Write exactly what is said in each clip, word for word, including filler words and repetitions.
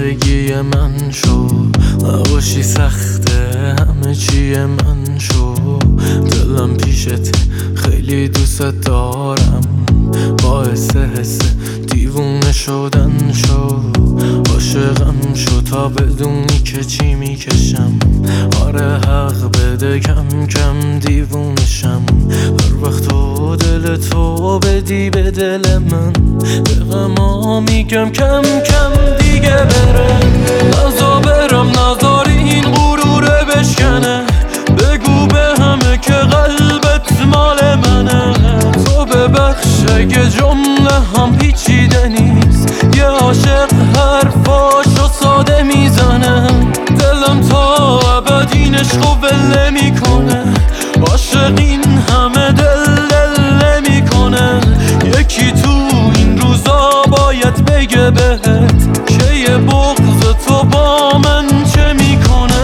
زندگی من شو، نباشی سخته همه چی من شو. دلم پیشت خیلی دوست دارم، باعث حس دیوونه شدن شو. عاشقم شو تا بدونی که چی میکشم. آره حق بده کم کم دیوونشم. هر وقت تو دل تو بدی به دل من، به غما میگم کم کم دیگه بره. نزا برم نذاری این غروره بشکنه، بگو به همه که قلبت مال منه. تو ببخش اگه جمله هم پیچیده نیست، یه عاشق حرفاشو ساده میزنه. دلم تا ابد این عشقو ول نمیکنه، عاشق این همه دل دل نمیکنه. یکی تو این روزا باید بگه بهت که یه بغض تو با من چه میکنه.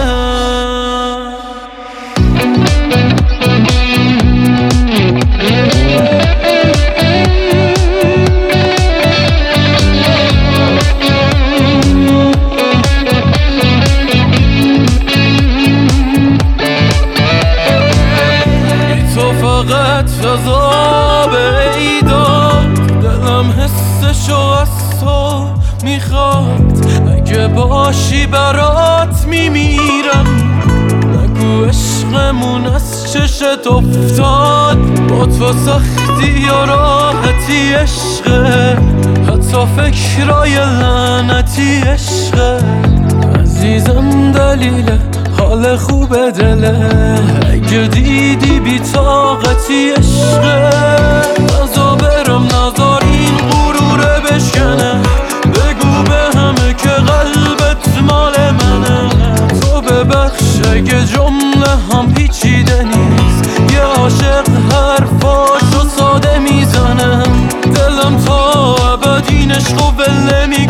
فقط عذاب ایداد، دلم حسشو از تو میخواد. اگه باشی برات میمیرم، نگو عشقمون از چشت افتاد. با تو سختی و راحتی عشقه، حتی فکرای لعنتی عشقه. عزیزم دلیل حال خوب دله، اگه دیدی بی طاقتی عشقه. نزا برم نذار این غروره بشکنه، بگو به همه که قلبت مال منه. تو ببخش اگه جمله هم پیچیده نیست، یه عاشق حرفاشو ساده میزنه. دلم تا ابد این عشقو ول نمیکنه.